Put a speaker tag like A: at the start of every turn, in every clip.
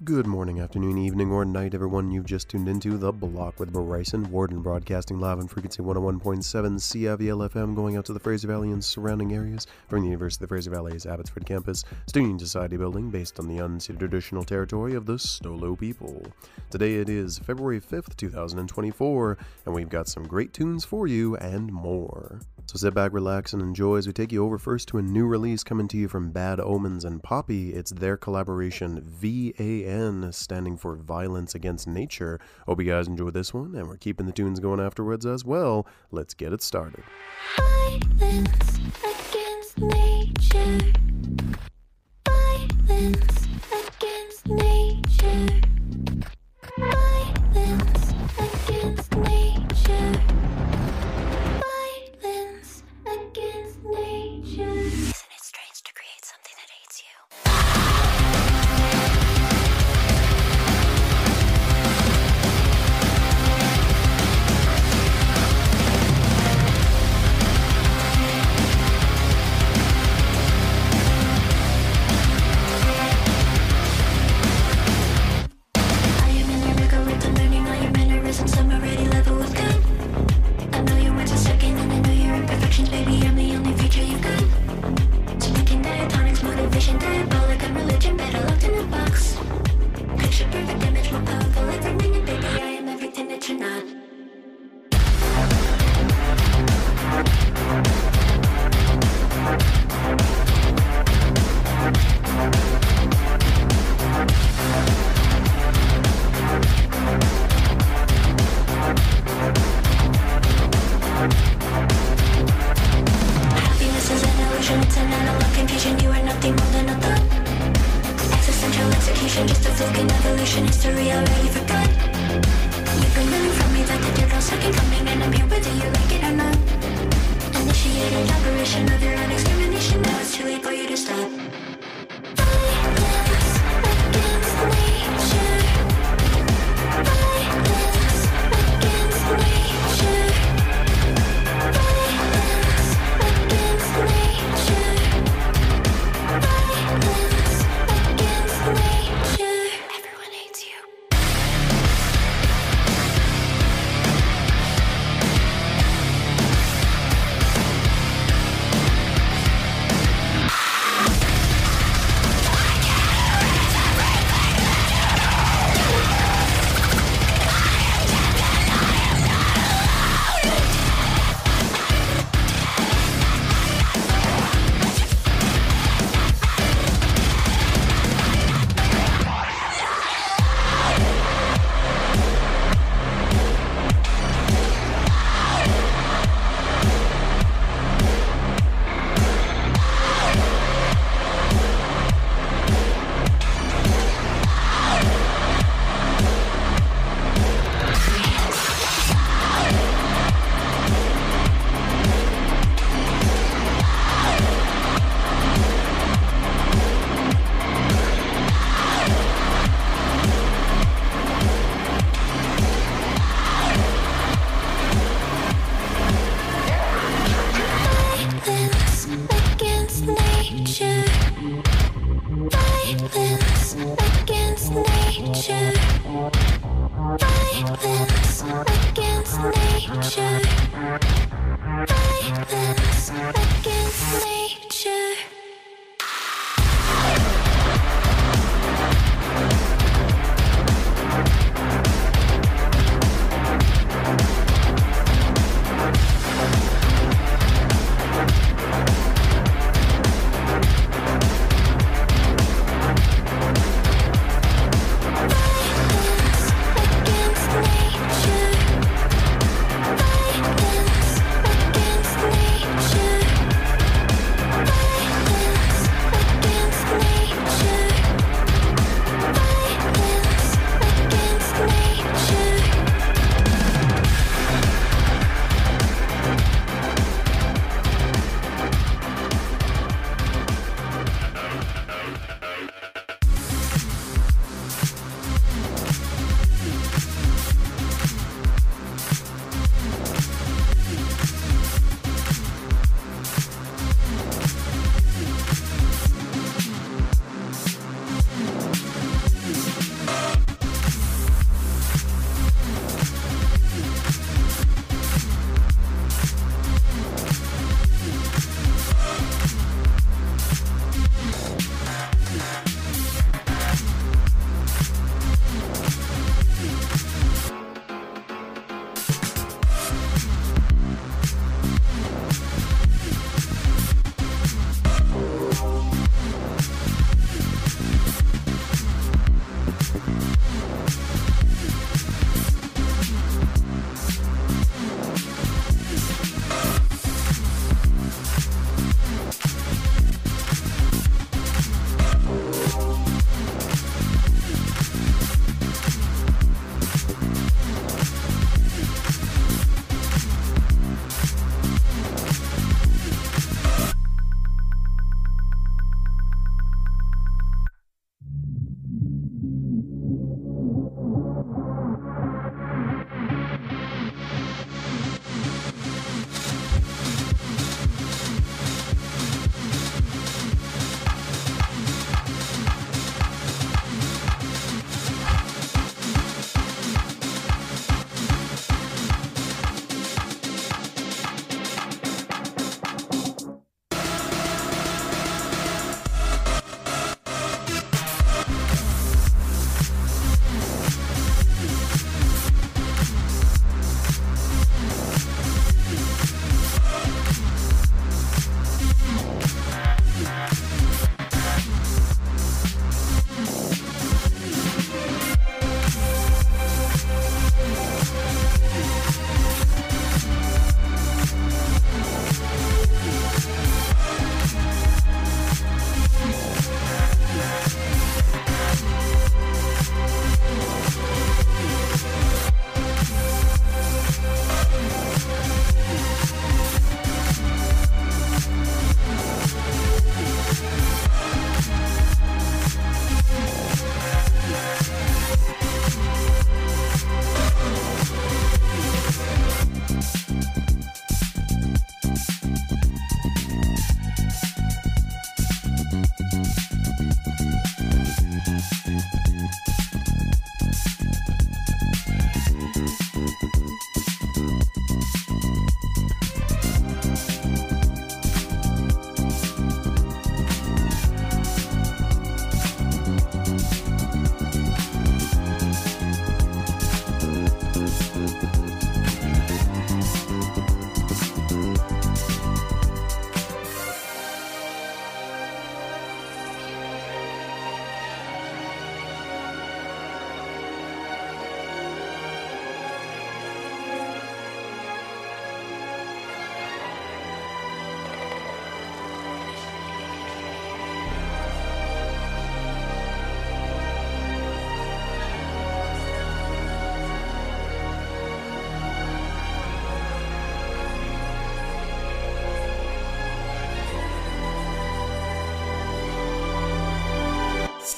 A: Good morning, afternoon, evening, or night, everyone. You've just tuned into The Block with Bryson Warden, broadcasting live on frequency 101.7 CIVL FM, going out to the Fraser Valley and surrounding areas from the University of the Fraser Valley's Abbotsford campus, Student Society building based on the unceded traditional territory of the Stolo people. Today it is February 5th, 2024, and we've got some great tunes for you and more. So sit back, relax, and enjoy as we take you over first to a new release coming to you from Bad Omens and Poppy. It's their collaboration, VAN, standing for Violence Against Nature. Hope you guys enjoy this one, and we're keeping the tunes going afterwards as well. Let's get it started.
B: Violence against nature. Violence against nature. Violence against nature. Violence against nature. Isn't it strange to create something that hates you? I am in your regret and learning all your mannerisms. I'm already level with good. I know you weren't a second and I know your imperfections. Baby, I'm the only feature you've got. So thinking diatonics, motivation, diabolic, I'm religion, better locked in a box. Picture perfect image, more powerful every minute. Baby, I am everything that you're not. Happiness is an illusion, it's an analog confusion. You are nothing more than a thought. Existential execution, just a fluke in evolution. History already forgot. You've been living from me like the dirt all second coming, and I'm here whether you like it or not. Initiated operation of your own extermination. Now it's too late for you to stop. Violence against nature. Violence against nature. Violence against nature. Violence against nature. Everyone hates you. Violence against nature. Violence against nature. Violence against nature. Violence against nature. Violence against nature. Violence against nature.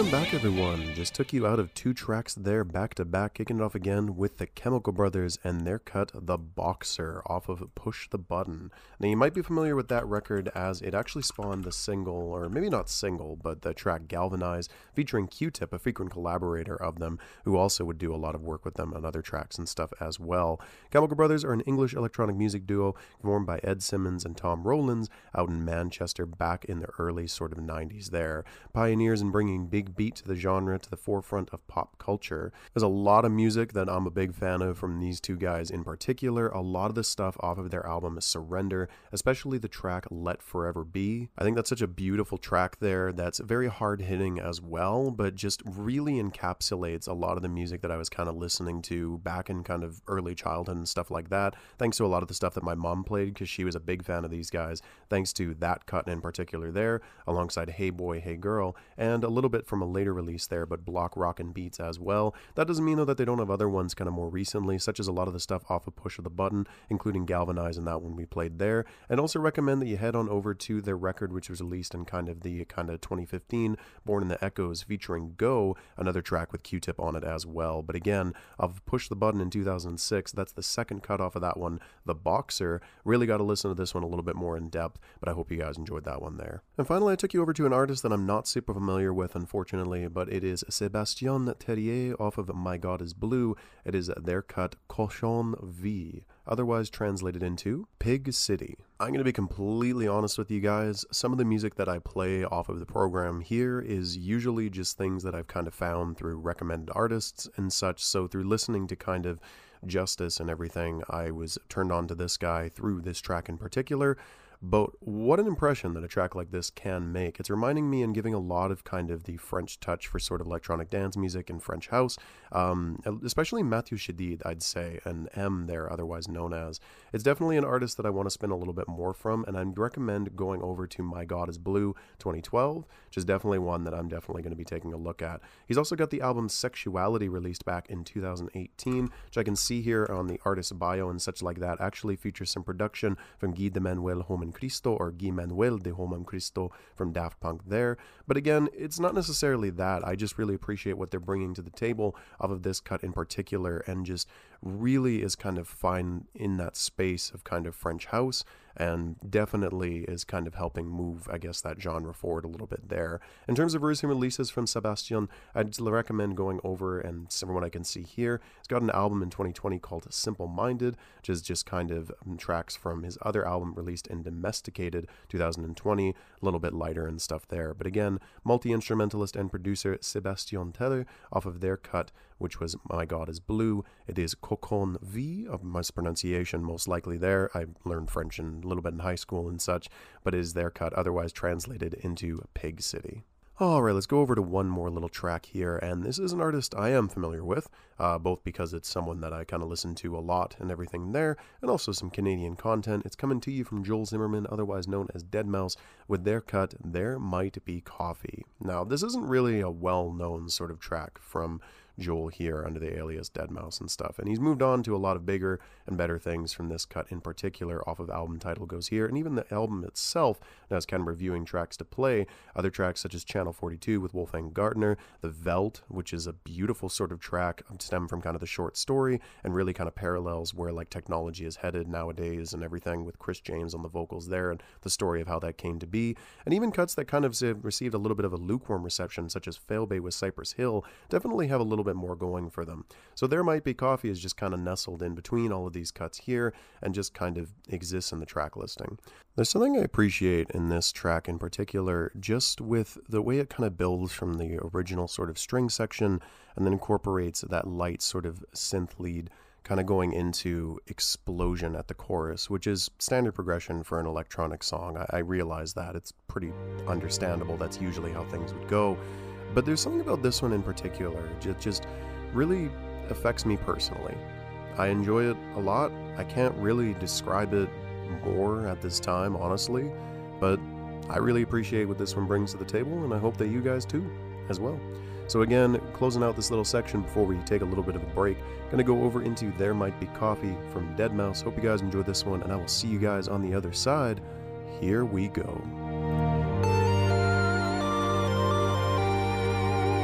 A: Welcome back, everyone. Just took you out of two tracks there back to back, kicking it off again with the Chemical Brothers and their cut The Boxer off of Push the Button. Now, you might be familiar with that record as it actually spawned the single, or maybe not single, but the track Galvanize, featuring Q-Tip, a frequent collaborator of them, who also would do a lot of work with them on other tracks and stuff as well. Chemical Brothers are an English electronic music duo formed by Ed Simmons and Tom Rowlands out in Manchester back in the early sort of 90s there. Pioneers in bringing big beat to the genre to the forefront of pop culture. There's a lot of music that I'm a big fan of from these two guys in particular. A lot of the stuff off of their album Surrender, especially the track Let Forever Be. I think that's such a beautiful track there that's very hard hitting as well, but just really encapsulates a lot of the music that I was kind of listening to back in kind of early childhood and stuff like that, thanks to a lot of the stuff that my mom played because she was a big fan of these guys, thanks to that cut in particular there, alongside Hey Boy, Hey Girl, and a little bit from a later release there, but block rockin' beats as well. That doesn't mean though that they don't have other ones kind of more recently, such as a lot of the stuff off of Push of the Button, including Galvanize and that one we played there. And also recommend that you head on over to their record, which was released in kind of 2015, Born in the Echoes, featuring Go, another track with Q-Tip on it as well. But again, of Push the Button in 2006, that's the second cut off of that one, The Boxer. Really got to listen to this one a little bit more in depth, but I hope you guys enjoyed that one there. And finally, I took you over to an artist that I'm not super familiar with, unfortunately, but it is Sébastien Terrier off of My God is Blue. It is their cut Cochon V, otherwise translated into Pig City. I'm going to be completely honest with you guys. Some of the music that I play off of the program here is usually just things that I've kind of found through recommended artists and such. So through listening to kind of Justice and everything, I was turned on to this guy through this track in particular. But what an impression that a track like this can make. It's reminding me and giving a lot of kind of the French touch for sort of electronic dance music and French house, especially Mathieu Chédid, I'd say, and M there, otherwise known as. It's definitely an artist that I want to spin a little bit more from, and I'd recommend going over to My God is Blue 2012, which is definitely one that I'm definitely going to be taking a look at. He's also got the album Sexuality released back in 2018, which I can see here on the artist bio and such like that, actually features some production from Guy de Manuel Homem Cristo, or Guy Manuel de Homem Cristo from Daft Punk there. But again, it's not necessarily that. I just really appreciate what they're bringing to the table off of this cut in particular, and just really is kind of fine in that space of kind of French house, and definitely is kind of helping move, I guess, that genre forward a little bit there. In terms of recent releases from Sébastien, I'd recommend going over, and from what I can see here, he's got an album in 2020 called Simple Minded, which is just kind of tracks from his other album released in Domesticated 2020, a little bit lighter and stuff there. But again, multi-instrumentalist and producer Sébastien Terrier off of their cut, which was My God is Blue. It is Cochon V, of mispronunciation most likely there. I learned French a little bit in high school and such, but it is their cut, otherwise translated into Pig City. Alright, let's go over to one more little track here, and this is an artist I am familiar with, both because it's someone that I kind of listen to a lot and everything there, and also some Canadian content. It's coming to you from Joel Zimmerman, otherwise known as Deadmau5, with their cut, There Might Be Coffee. Now, this isn't really a well-known sort of track from Joel here under the alias Deadmau5 and stuff, and he's moved on to a lot of bigger and better things from this cut in particular off of album title goes here, and even the album itself has kind of reviewing tracks to play, other tracks such as Channel 42 with Wolfgang Gartner, The Veldt, which is a beautiful sort of track stem from kind of the short story and really kind of parallels where like technology is headed nowadays and everything, with Chris James on the vocals there and the story of how that came to be, and even cuts that kind of received a little bit of a lukewarm reception such as Failbay with Cypress Hill definitely have a little bit more going for them. So There Might Be Coffee is just kind of nestled in between all of these cuts here and just kind of exists in the track listing. There's something I appreciate in this track in particular, just with the way it kind of builds from the original sort of string section and then incorporates that light sort of synth lead kind of going into explosion at the chorus, which is standard progression for an electronic song. I realize that. It's pretty understandable. That's usually how things would go. But there's something about this one in particular that just really affects me personally. I enjoy it a lot. I can't really describe it more at this time, honestly, but I really appreciate what this one brings to the table, and I hope that you guys too, as well. So again, closing out this little section before we take a little bit of a break, gonna go over into There Might Be Coffee from Deadmau5. Hope you guys enjoyed this one, and I will see you guys on the other side. Here we go.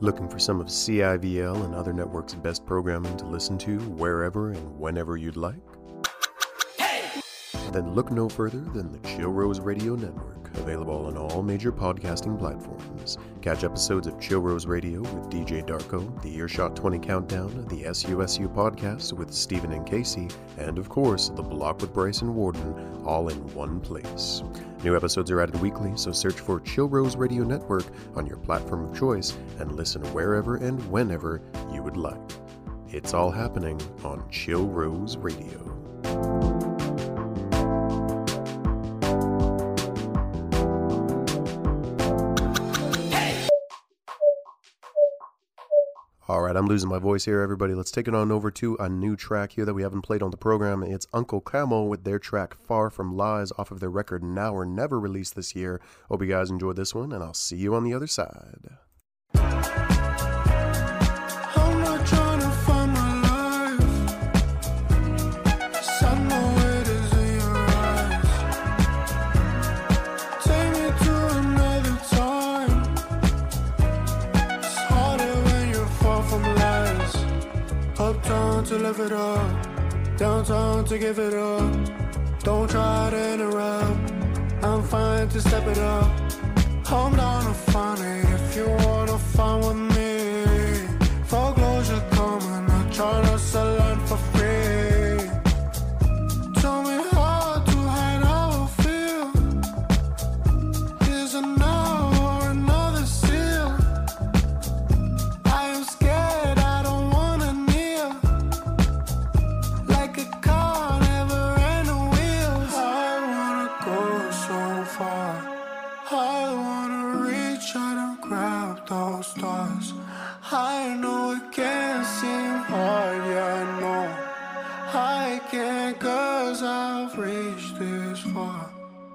A: Looking for some of CIVL and other networks' best programming to listen to wherever and whenever you'd like? Then look no further than the Chill Rose Radio Network, available on all major podcasting platforms. Catch episodes of Chill Rose Radio with DJ Darko, the Earshot 20 Countdown, the SUSU podcast with Stephen and Casey, and of course, The Block with Bryson Warden, all in one place. New episodes are added weekly, so search for Chill Rose Radio Network on your platform of choice and listen wherever and whenever you would like. It's all happening on Chill Rose Radio. Alright, I'm losing my voice here, everybody. Let's take it on over to a new track here that we haven't played on the program. It's Uncle Camel with their track Far From Lies off of their record Now or Never, released this year. Hope you guys enjoyed this one, and I'll see you on the other side.
C: I'm not trying to find my life, 'cause I know it is in your eyes. Take me to another time. It's harder when you're far from lies. Uptown to live it up, downtown to give it up. Don't try to interrupt, I'm fine to step it up. I'm down to find it if you wanna find with me. Foreclosure coming, I'm trying to sell land for free. Tell me how to hide how I feel. Is it now or another seal? I am scared, I don't wanna kneel. Like a car, never ran the wheels. I wanna go so far, I wanna reach out and grab those stars. I know it can seem hard, yeah, I know I can't, 'cause I've reached this far.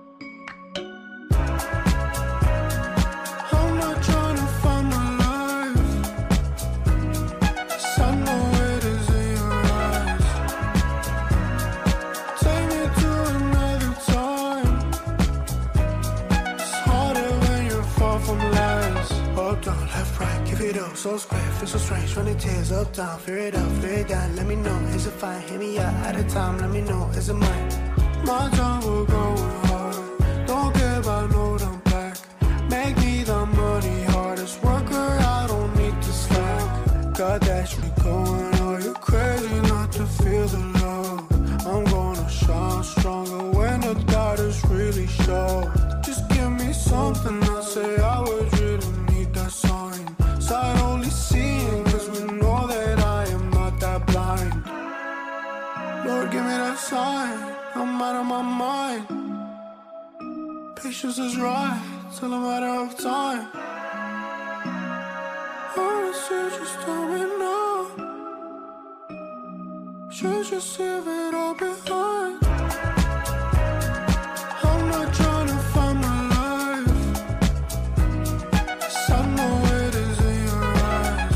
C: I'm not trying to find my life, 'cause I know it is in your eyes. Take me to another time. It's harder when you're far from lies. Up, down, left, right, give it up. So square, feel so strange, running tears. Up, down, fear it up, fear it down. Let me know, is it fine? Hit me up at a time, let me know, is it mine? My time will go hard. Don't care about no I'm back. Make me the money hardest worker, I don't need to slack. Got that shit going on, you're crazy not to feel the love. I'm gonna shine stronger when the doubters really show. Just give me something, I say I would really need that sign. Sight only seeing, 'cause we know that I am not that blind. Lord, give me that sign, I'm out of my mind. Patience is right, till a matter of time. Honestly, just tell me now. Should just leave it all behind. I'm not trying to find my life, 'cause I know it is in your eyes.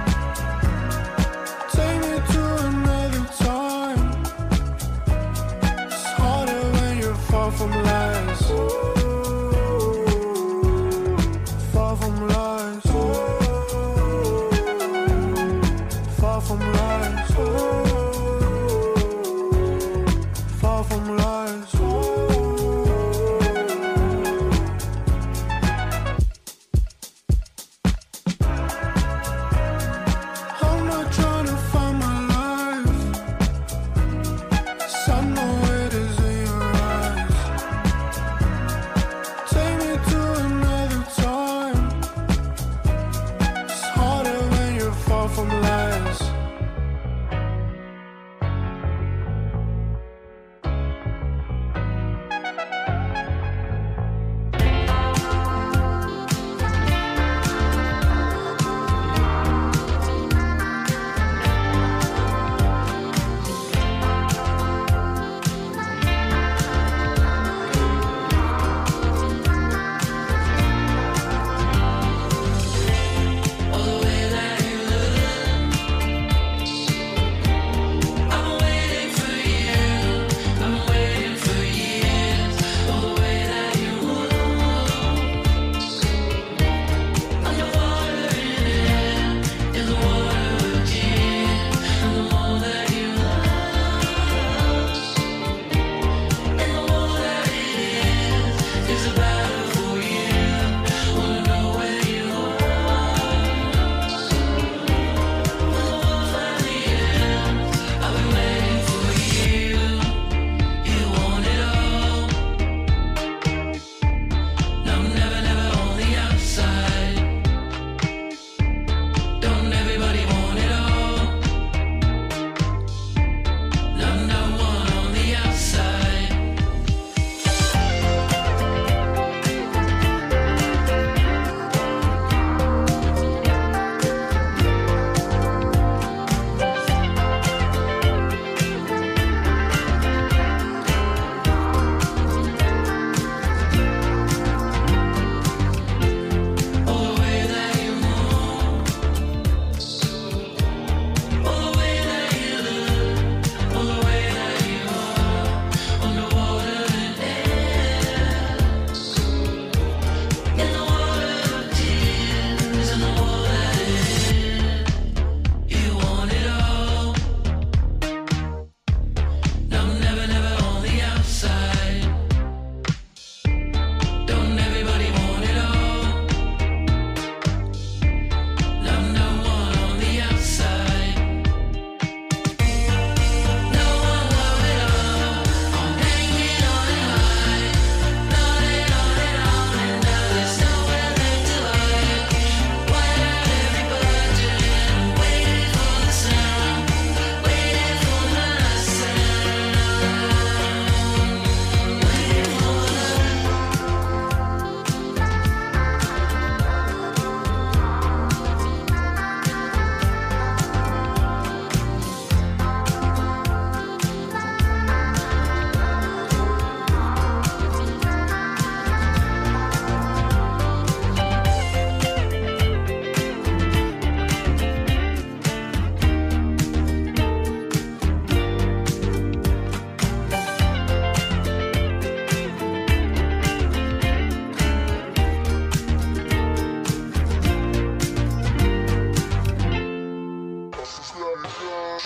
C: Take me to another time. It's harder when you're far from lies. Far from lies. Far from lies. Far from lies. I'm not trying to find my life, 'cause I know it is in your eyes. Take me to another time. It's harder when you're far from lies.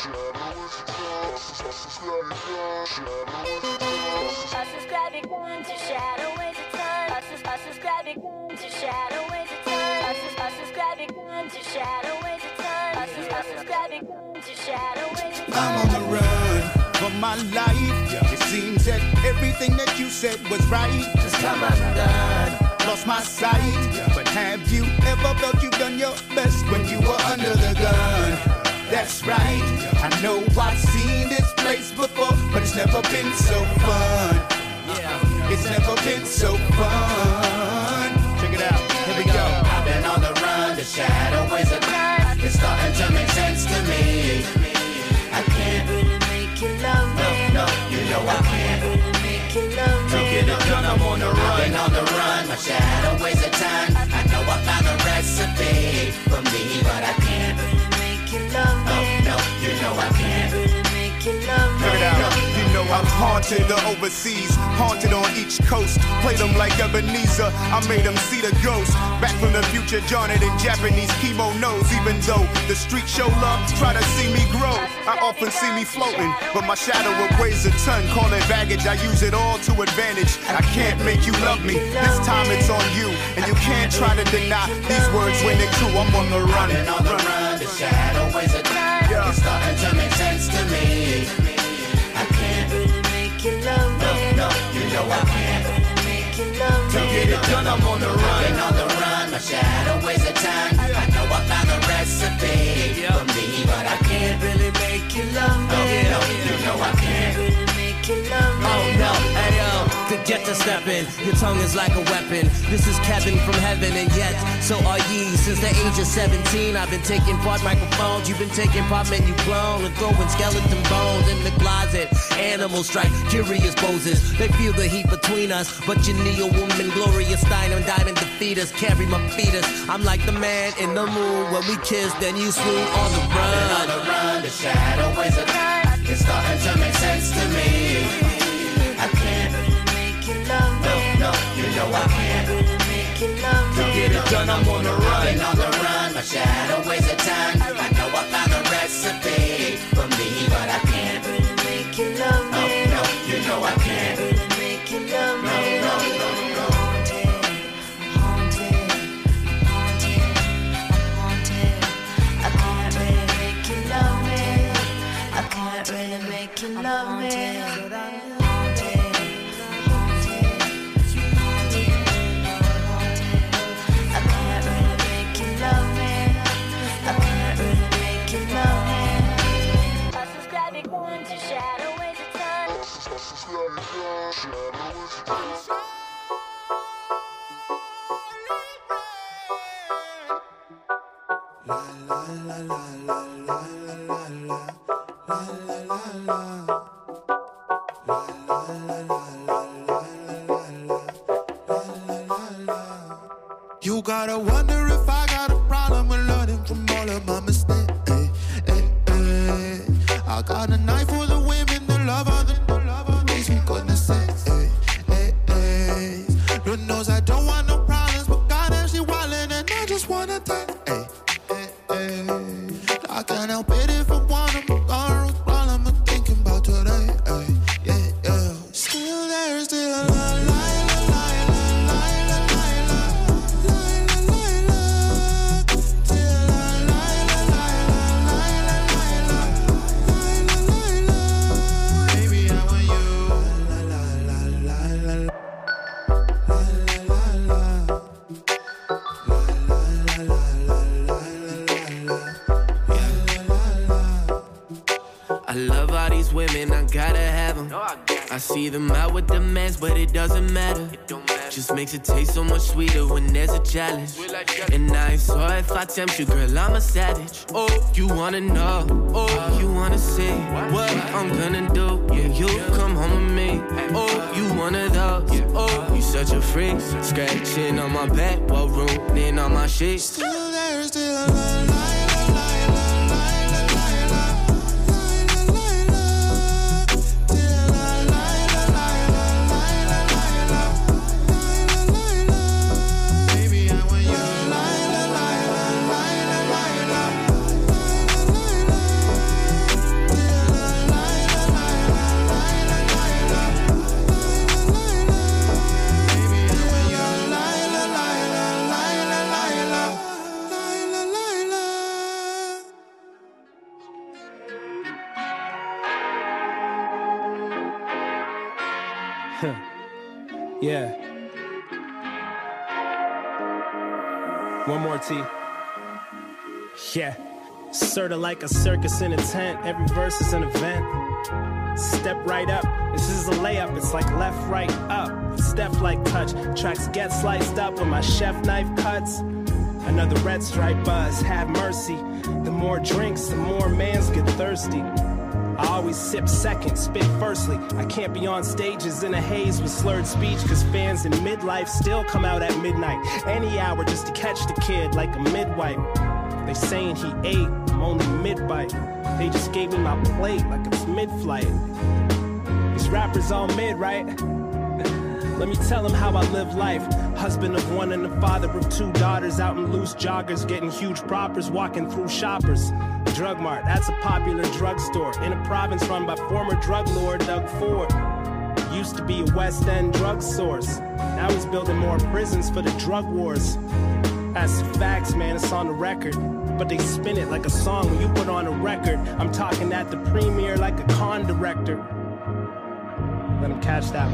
B: Subscribing to Shadow Ways of Time. Subscribing to Shadow Ways of Time. Subscribing to Shadow Ways of Time. Subscribing to Shadow Ways of Time.
D: I'm on the run for my life. It seems that everything that you said was right. Just come undone. Lost my sight. But have you ever felt you've done your best when you were under the gun? That's right. I know I've seen this place before, but it's never been so fun. Yeah, it's never been so fun. Check it out. Here we go.
E: I've been on the run, the shadow ways of time. It's starting to make sense to me. I can't
B: Really make you love me.
E: no, you know I can't.
B: Really make you love
D: To
B: me.
D: get it done, I'm on the
E: I've
D: run.
E: been on the run, my shadow ways of time. I know I found a recipe for me, but I can't.
B: Really make you love me.
E: No, you know I can't.
B: Really make you love me.
D: Check it out. You know I'm haunted the overseas, haunted on each coast. Played them like Ebenezer, I made them see the ghost. Back from the future, John it in Japanese kimonos. Even though the street show love, try to see me grow. I often see me floating, but my shadow weighs a ton. Call it baggage, I use it all to advantage. I can't make you love me, this time it's on you. And you can't try to deny these words when they're true. I'm on the run.
E: Been on the run, the shadow ways of time. It's starting to make sense to me. I can't.
B: Really make you love me.
E: No, you know I can't.
B: Really make you love
D: To
B: me.
D: get it done, I'm on the run.
E: Been on the run, my shadow ways of time. I know I found a recipe for me, but I can't.
B: Really make you love me.
E: No, you know I can't.
B: Really make you love me.
F: Oh no, hey yo, to get to stepping, your tongue is like a weapon. This is Kevin from heaven, and yet so are ye. Since the age of 17, I've been taking part microphones. You've been taking part menu clone and throwing skeleton bones in the closet. Animals strike curious poses. They feel the heat between us, but you need a woman, Gloria Steinem, diamond defeat us, carry my fetus. I'm like the man in the moon. When we kiss, then you swoon on the
E: Been on
F: run.
E: the run, the shadow ways of time. It's starting to make sense to me. I can't.
B: Really make you love me.
E: No, you know I can't.
B: Really make you love
D: To
B: me.
D: get it done, I'm on the run.
E: Been on the run, my shadow ways of time. I know I found a recipe for me, but I can't.
B: Really make you love me.
E: No, you know I can't.
B: Really make you love me. I can't really make you love me. I can't really make you love me. I can't really make you love me. I can't really make you love me. Subscribing to Shadow Ways of Time.
C: You gotta wonder if I got a problem with learning from all of my mistakes. I got a knife for the women that love other makes me goodness sakes. Lord knows I don't want no problems, but God actually wildin' and I just wanna take. I can't help it if I wanna, but all I'm thinking about today. Still there, still alive.
F: I love all these women, I gotta have them. I see them out with the mans, but it doesn't matter. Just makes it taste so much sweeter when there's a challenge. And I ain't sorry if I tempt you, girl, I'm a savage. Oh, you wanna know, oh, you wanna see what I'm gonna do. Yeah, you come home with me. Oh, you one of those. Oh, you such a freak. Scratching on my back while ruining all my sheets.
C: Still there, still alive.
G: Yeah. One more T. Yeah. Sorta like a circus in a tent. Every verse is an event. Step right up. This is a layup. It's like left, right, up. Step like touch. Tracks get sliced up when my chef knife cuts. Another red stripe buzz. Have mercy. The more drinks, the more mans get thirsty. I always sip second, spit firstly. I can't be on stages in a haze with slurred speech, cause fans in midlife still come out at midnight. Any hour just to catch the kid like a midwife. They saying he ate, I'm only mid-bite. They just gave me my plate like it's mid-flight. These rappers all mid, right? Let me tell them how I live life. Husband of one and the father of two daughters, out in loose joggers, getting huge proppers, walking through shoppers. Drug Mart, that's a popular drugstore in a province run by former drug lord Doug Ford. Used to be a West End drug source. Now he's building more prisons for the drug wars. That's the facts, man, it's on the record. But they spin it like a song when you put on a record. I'm talking at the premiere like a con director. Let him catch that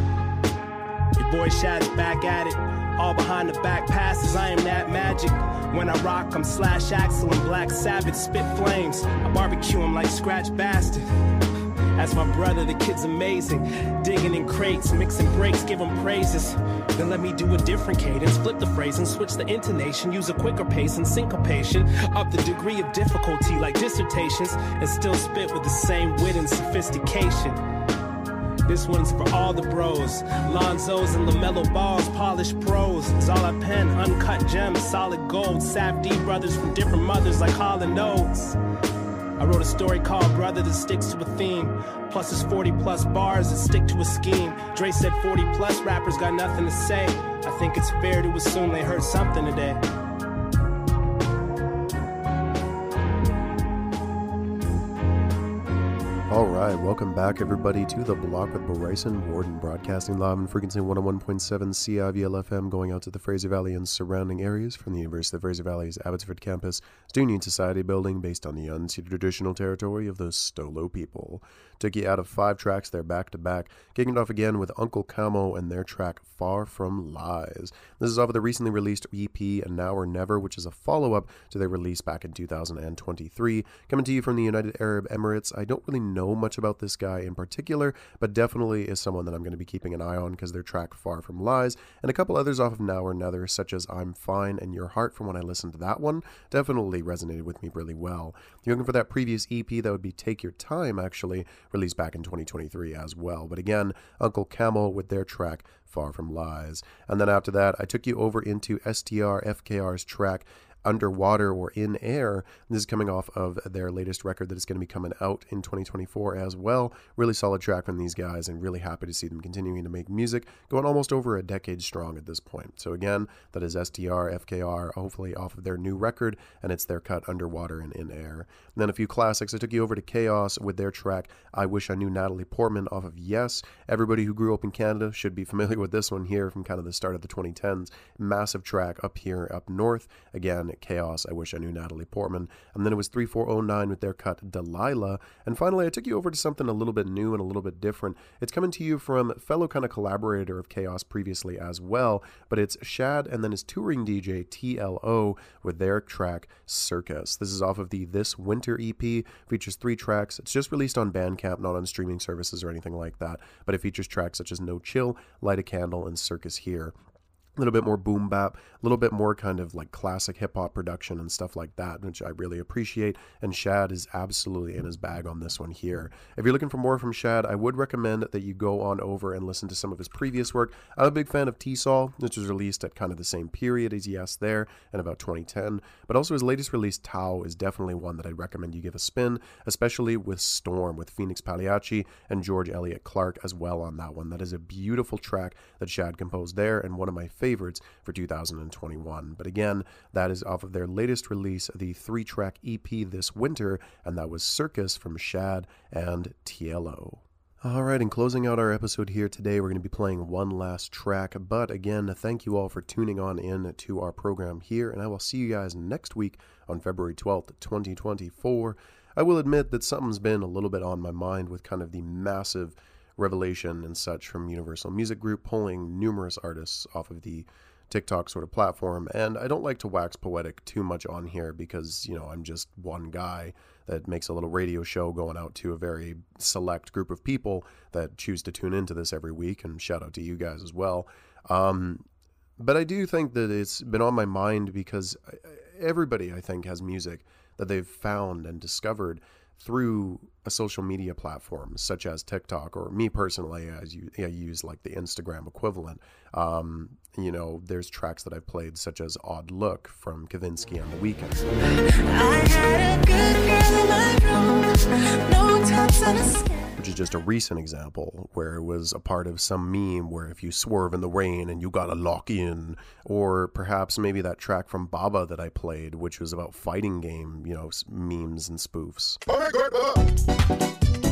G: one. Your boy Shad's back at it. All behind the back passes, I am that magic. When I rock, I'm Slash Axel and Black Sabbath, spit flames. I barbecue him like Scratch Bastard. That's my brother, the kid's amazing. Digging in crates, mixing breaks, give him praises. Then let me do a different cadence, flip the phrase and switch the intonation. Use a quicker pace and syncopation. Up the degree of difficulty like dissertations. And still spit with the same wit and sophistication. This one's for all the bros. Lonzos and LaMelo Balls, polished pros. It's all I pen, uncut gems, solid gold. Sav D brothers from different mothers like Hall and Oates. I wrote a story called Brother that sticks to a theme. Plus it's 40 plus bars that stick to a scheme. Dre said 40 plus rappers got nothing to say. I think it's fair to assume they heard something today.
A: Alright, welcome back everybody to The Block with Bryson Warden, broadcasting live on frequency 101.7 CIVL FM, going out to the Fraser Valley and surrounding areas from the University of Fraser Valley's Abbotsford campus, Student Society building based on the unceded traditional territory of the Stolo people. Took you out of 5 tracks there back to back, kicking it off again with Uncle Camo and their track Far From Lies. This is off of the recently released EP Now or Never, which is a follow-up to their release back in 2023. Coming to you from the United Arab Emirates. I don't really know much about this guy in particular, but definitely is someone that I'm going to be keeping an eye on because their track Far From Lies and a couple others off of Now or Never, such as I'm Fine and Your Heart, from when I listened to that one, definitely resonated with me really well. If you're looking for that previous EP, that would be Take Your Time, actually, released back in 2023 as well. But again, Uncle Camo with their track Far From Lies. And then after that, I took you over into STR FKR's track Underwater or In Air. This is coming off of their latest record that is going to be coming out in 2024 as well. Really solid track from these guys, and really happy to see them continuing to make music, going almost over a decade strong at this point. So again, that is STR FKR, hopefully off of their new record, and it's their cut Underwater and In Air. And then a few classics. I took you over to Chaos with their track I Wish I Knew Natalie Portman off of Yes. Everybody who grew up in Canada should be familiar with this one here from kind of the start of the 2010s. Massive track up here up north. Again, Chaos, I Wish I Knew Natalie Portman. And then it was 3409 with their cut Delilah. And finally, I took you over to something a little bit new and a little bit different. It's coming to you from fellow kind of collaborator of Chaos previously as well, but it's Shad and then his touring DJ TLO with their track Circus. This is off of the This Winter EP, features 3 tracks. It's just released on Bandcamp, not on streaming services or anything like that, but it features tracks such as No Chill, Light a Candle, and Circus Here. A little bit more boom bap, a little bit more kind of like classic hip-hop production and stuff like that, which I really appreciate, and Shad is absolutely in his bag on this one here. If you're looking for more from Shad, I would recommend that you go on over and listen to some of his previous work. I'm a big fan of T-Sol, which was released at kind of the same period as Yes there, in about 2010, but also his latest release, Tau, is definitely one that I'd recommend you give a spin, especially with Storm, with Phoenix Pagliacci and George Elliott Clark as well on that one. That is a beautiful track that Shad composed there, and one of my favorites for 2021. But again, that is off of their latest release, the 3-track EP This Winter, and that was Circus from Shad and TLO. Alright, in closing out our episode here today, we're going to be playing one last track, but again, thank you all for tuning on in to our program here, and I will see you guys next week on February 12th, 2024. I will admit that something's been a little bit on my mind with kind of the massive Revelation and such from Universal Music Group, pulling numerous artists off of the TikTok sort of platform. And I don't like to wax poetic too much on here because, you know, I'm just one guy that makes a little radio show going out to a very select group of people that choose to tune into this every week, and shout out to you guys as well. But I do think that it's been on my mind because everybody, I think, has music that they've found and discovered through a social media platform such as TikTok, or me personally, I use like the Instagram equivalent. You know, there's tracks that I've played such as Odd Look from Kavinsky and The Weeknd.
H: I had a good girl in my room, no taps on a skin.
A: Which is just a recent example where it was a part of some meme where if you swerve in the rain and you gotta lock in, or perhaps maybe that track from Baba that I played, which was about fighting game, you know, memes and spoofs.
D: Oh my God, Baba!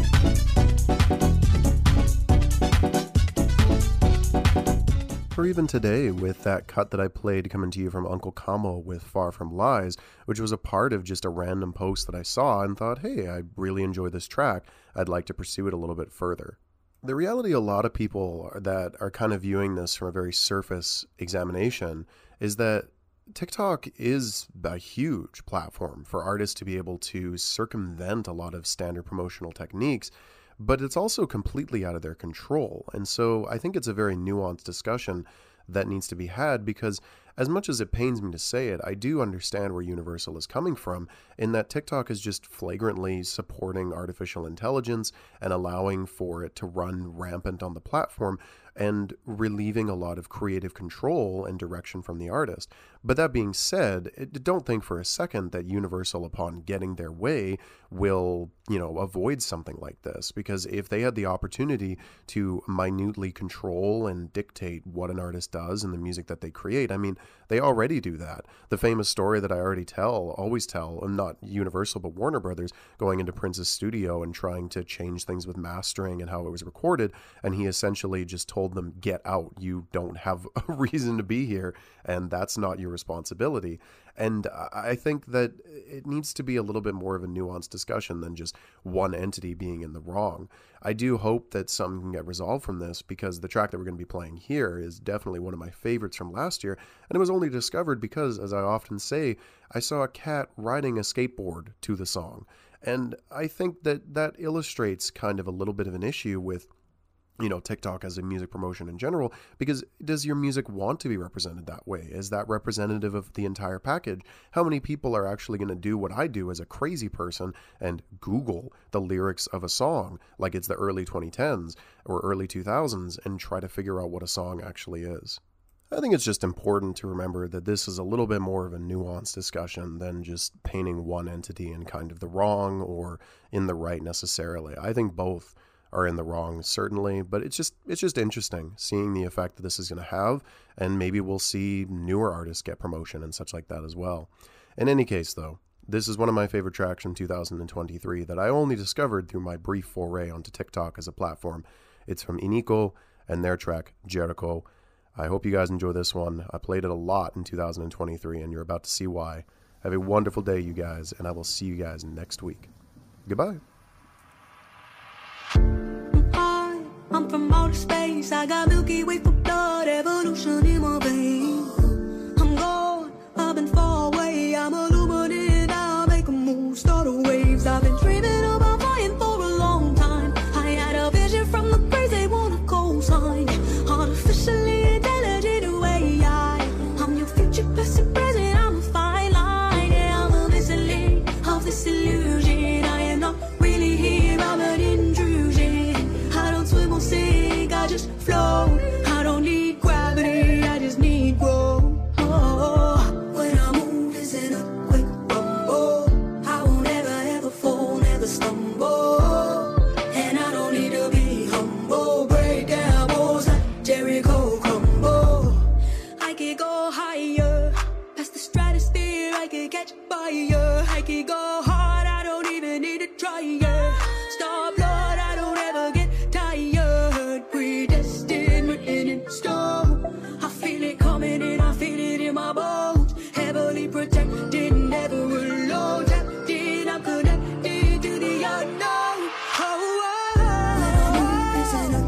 A: Or even today with that cut that I played coming to you from Uncle Kamo with Far From Lies, which was a part of just a random post that I saw and thought, hey, I really enjoy this track. I'd like to pursue it a little bit further. The reality a lot of people that are kind of viewing this from a very surface examination is that TikTok is a huge platform for artists to be able to circumvent a lot of standard promotional techniques, but it's also completely out of their control. And so I think it's a very nuanced discussion that needs to be had, because as much as it pains me to say it, I do understand where Universal is coming from, in that TikTok is just flagrantly supporting artificial intelligence and allowing for it to run rampant on the platform and relieving a lot of creative control and direction from the artist. But that being said, don't think for a second that Universal, upon getting their way, will, you know, avoid something like this, because if they had the opportunity to minutely control and dictate what an artist does and the music that they create, I mean, they already do that. The famous story that I always tell, not Universal, but Warner Brothers, going into Prince's studio and trying to change things with mastering and how it was recorded, and he essentially just told them, get out, you don't have a reason to be here, and that's not your responsibility. And I think that it needs to be a little bit more of a nuanced discussion than just one entity being in the wrong. I do hope that something can get resolved from this, because the track that we're going to be playing here is definitely one of my favorites from last year, and it was only discovered because, as I often say, I saw a cat riding a skateboard to the song. And I think that that illustrates kind of a little bit of an issue with, you know, TikTok as a music promotion in general, because does your music want to be represented that way? Is that representative of the entire package? How many people are actually going to do what I do as a crazy person and Google the lyrics of a song like it's the early 2010s or early 2000s and try to figure out what a song actually is? I think it's just important to remember that this is a little bit more of a nuanced discussion than just painting one entity in kind of the wrong or in the right necessarily. I think both are in the wrong, certainly, but it's just interesting seeing the effect that this is going to have, and maybe we'll see newer artists get promotion and such like that as well. In any case, though, this is one of my favorite tracks from 2023 that I only discovered through my brief foray onto TikTok as a platform. It's from Iniko and their track, Jericho. I hope you guys enjoy this one. I played it a lot in 2023, and you're about to see why. Have a wonderful day, you guys, and I will see you guys next week. Goodbye.
H: I'm from outer space, I got Milky Way for blood, evolution in my veins. I'm gone, I've been far away, I'm illuminated, I'll make a move, start waves. I've been dreaming about flying for a long time. I had a vision from the crazy one of cosign. Artificially intelligent way, I'm your future, past and present, I'm a fine line. Yeah, I'm a visibly of this illusion. I am not really here, I'm an intrusion. I don't swim or sink, I just float. I don't need gravity, I just need growth. When I move, it's in a quick rumble. I won't ever fall, never stumble. And I don't need to be humble. Break down walls like Jericho crumble. I could go higher, past the stratosphere, I could catch fire. I could go hard, I don't even need to try. Stop, Lord, I don't ever get tired. Predestined, written in stone. I feel it coming in, I feel it in my bones. Heavily protected, never alone. Tapped in, I'm connected to the unknown. When I move, it's in a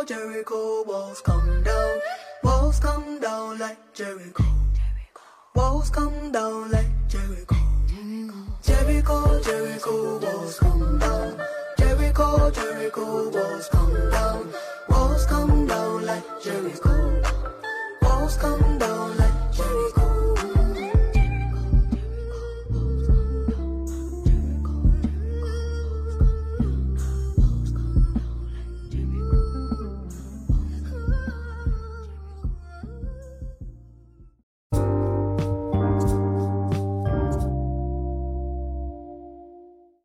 H: Jericho, walls come down. Walls come down like Jericho. Walls come down like Jericho. Jericho, Jericho, walls come down. Jericho, Jericho, walls come down. Walls come down like Jericho. Walls come down